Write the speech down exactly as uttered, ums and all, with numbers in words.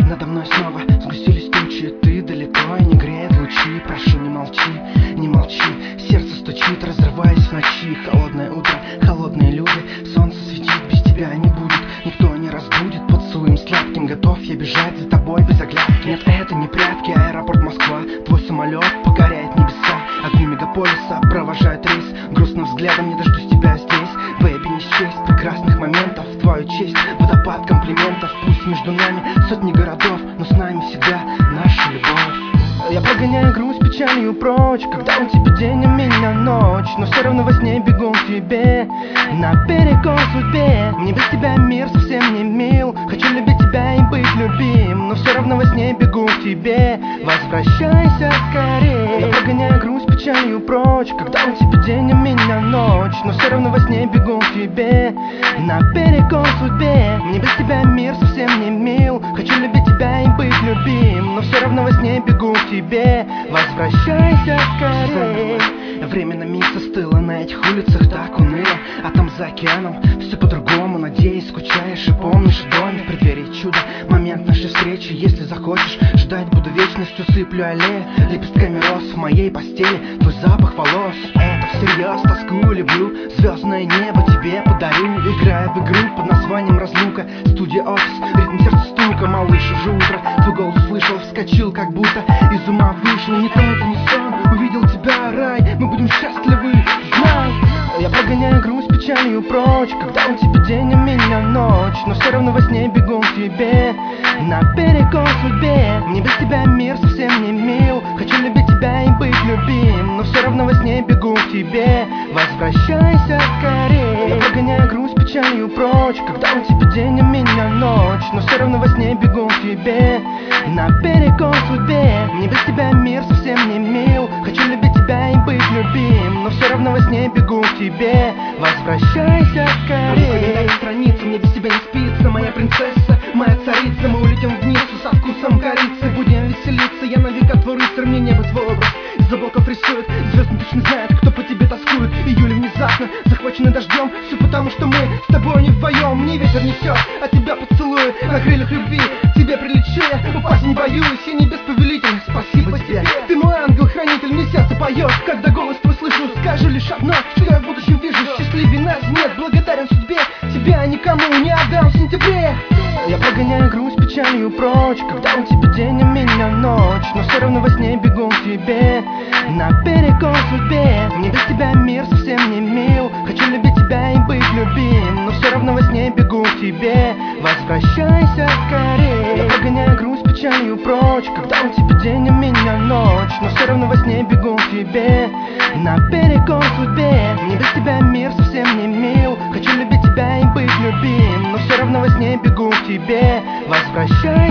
Надо мной снова сгустились тучи, ты далеко и не греет лучи. Прошу, не молчи, не молчи, сердце стучит, разрываясь в ночи. Холодное утро, холодные люди, солнце светит, без тебя не будет, никто не разбудит. Поцелуем сладким, готов я бежать за тобой без оглядки. Нет, это не прятки, аэропорт Москва, твой самолет покоряет небеса. Огни мегаполиса провожают рейс, грустным взглядом не дождусь тебя здесь. Бэйби, не счесть прекрасных моментов в твою честь, водопад комплиментов. Пусть между нами сотни городов, но с нами всегда наша любовь. Я прогоняю грусть печалью прочь, когда у тебя день, у меня ночь, но все равно во сне бегу к тебе, наперекор судьбе. Мне без тебя мир совсем не мил, хочу любить тебя и быть любим, но все равно во сне бегу к тебе, возвращайся скорее. Я прогоняю грусть печалью прочь, когда у тебя день, у меня ночь, но все равно во сне бегу к тебе, наперекор судьбе. Мне без тебя мир совсем не мил, хочу любить тебя и быть любим, но все равно во сне бегу к тебе, возвращайся скорее. Время на миг застыло, на этих улицах так уныло, а там за океаном все по-другому. Надеюсь, скучаешь и помнишь о доме в преддверии чуда, момент нашей встречи. Если захочешь, ждать буду вечностью, сыплю аллею лепестками роз в моей постели, твой запах волос. Это всерьез, тоскую, люблю, звездное небо тебе подарю, играя в игру под названием разлука. Студия офис, ритм сердца стука, малыш, уже утро, твой голос услышал, вскочил, как будто из ума вышел. Не то это не сон, увидел тебя, рай, мы будем счастливы, знай. Я прогоняю грусть печалью прочь, когда у тебя день, у меня ночь, но все равно во сне бегу к тебе, наперекор судьбе. Мне без тебя мир совсем не мил, хочу любить тебя и быть любим, но все равно во сне бегу к тебе, возвращайся скорее. Я прогоняю грусть печалью прочь, когда у тебя день, у меня ночь, но все равно во сне бегу к тебе, наперекор судьбе. Мне без тебя мир совсем не мил, хочу любить тебя и быть любим, но все равно во сне бегу к тебе, возвращайся скорее. Страница, мне без тебя не спится, моя принцесса, моя царица. Мы улетим вниз со вкусом корицы, будем веселиться. Я навека твой рыцарь, мне небо твой образ из облаков рисует, звезды точно знают, кто по тебе тоскует. Июль внезапно захваченный дождем, все потому что мы с тобой не вдвоем. Мне ветер несет, а тебя поцелую на крыльях любви. Тебе прилечу я, упасть не боюсь, я небес повелитель, спасибо тебе. Ты мой ангел-хранитель, мне сердце поет, когда голос твой слышу. Скажу лишь одно, что я в будущем вижу, счастливее нас нет, благодарен судьбе, тебя никому не отдам в сентябре. Я прогоняю грусть печалью прочь, когда у тебя день, у меня ночь, но все равно во сне бегу к тебе, наперекор судьбе. Мне без тебя мир совсем не мил, хочу любить тебя и быть любим, но все равно во сне бегу к тебе, возвращайся скорее. Я прогоняю грусть печалью прочь, когда у тебя день, у меня ночь, но все равно во сне бегу к тебе, наперекор судьбе. Мне без тебя мир совсем не мил, хочу любить тебя и быть любим, но все равно во сне бегу к тебе, возвращайся.